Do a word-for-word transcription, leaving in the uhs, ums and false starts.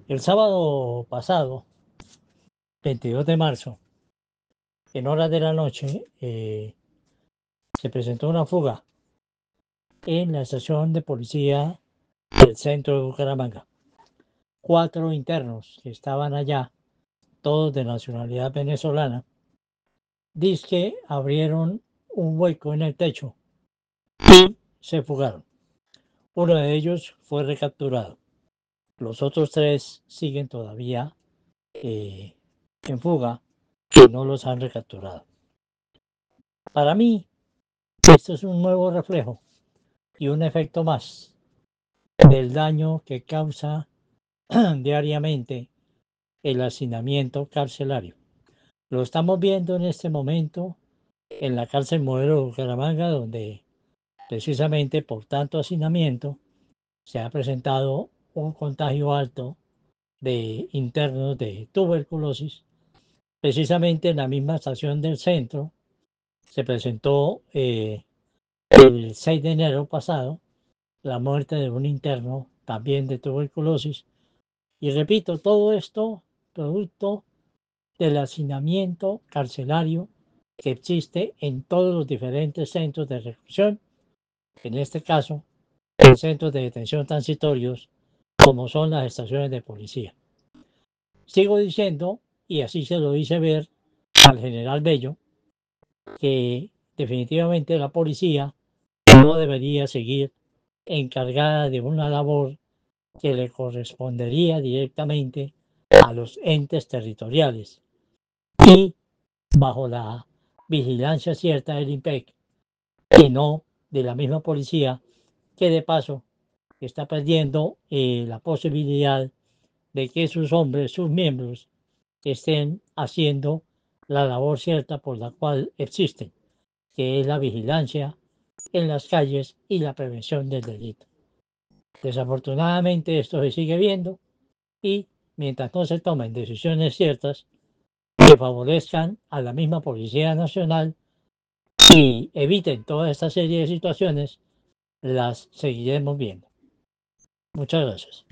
El sábado pasado, veintidós de marzo, en horas de la noche, eh, se presentó una fuga en la estación de policía del centro de Bucaramanga. Cuatro internos que estaban allá, todos de nacionalidad venezolana, dizque abrieron un hueco en el techo y se fugaron. Uno de ellos fue recapturado. Los otros tres siguen todavía eh, en fuga y no los han recapturado. Para mí, esto es un nuevo reflejo y un efecto más del daño que causa diariamente el hacinamiento carcelario. Lo estamos viendo en este momento en la cárcel Modelo de Bucaramanga, donde precisamente por tanto hacinamiento se ha presentado un contagio alto de internos de tuberculosis. Precisamente en la misma estación del centro se presentó eh, el seis de enero pasado la muerte de un interno también de tuberculosis. Y repito, todo esto producto del hacinamiento carcelario que existe en todos los diferentes centros de reclusión, en este caso, en centros de detención transitorios, como son las estaciones de policía. Sigo diciendo, y así se lo hice ver al general Bello, que definitivamente la policía no debería seguir encargada de una labor que le correspondería directamente a los entes territoriales y bajo la vigilancia cierta del IMPEC y no de la misma policía, que de paso está perdiendo eh, la posibilidad de que sus hombres, sus miembros, estén haciendo la labor cierta por la cual existen, que es la vigilancia en las calles y la prevención del delito. Desafortunadamente esto se sigue viendo y mientras no se tomen decisiones ciertas que favorezcan a la misma Policía Nacional y eviten toda esta serie de situaciones, las seguiremos viendo. Muchas gracias.